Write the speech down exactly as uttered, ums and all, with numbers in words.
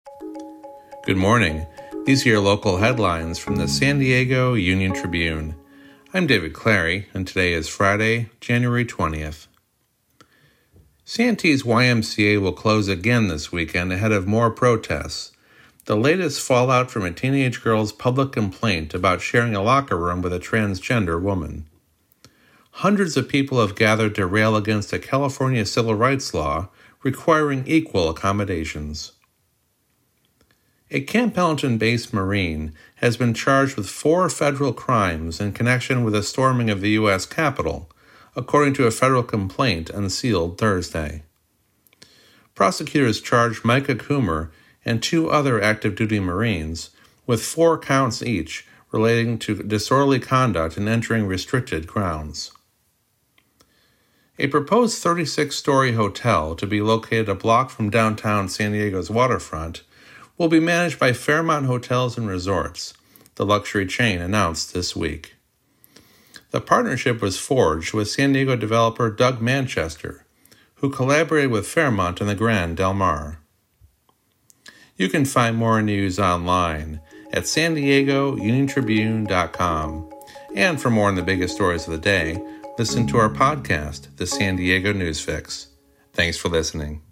Good morning. These are your local headlines from the San Diego Union Tribune. I'm David Clary, and today is Friday, January twentieth. Santee's Y M C A will close again this weekend ahead of more protests. The latest fallout from a teenage girl's public complaint about sharing a locker room with a transgender woman. Hundreds of people have gathered to rail against a California civil rights law requiring equal accommodations. A Camp Pendleton-based Marine has been charged with four federal crimes in connection with the storming of the U S Capitol, according to a federal complaint unsealed Thursday. Prosecutors charged Micah Coomer and two other active-duty Marines with four counts each relating to disorderly conduct in entering restricted grounds. A proposed thirty-six story hotel to be located a block from downtown San Diego's waterfront will be managed by Fairmont Hotels and Resorts, the luxury chain announced this week. The partnership was forged with San Diego developer Doug Manchester, who collaborated with Fairmont in the Grand Del Mar. You can find more news online at san diego union tribune dot com. And for more on the biggest stories of the day, listen to our podcast, The San Diego News Fix. Thanks for listening.